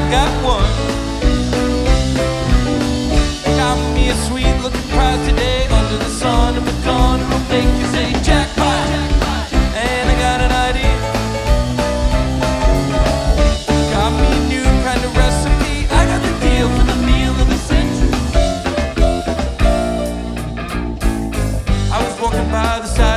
got one. Got me a sweet looking prize today under the sun of the dawn. It'll make you say jackpot. And I got an idea. Got me a new kind of recipe. I got the deal for the meal of the century. I was walking by the side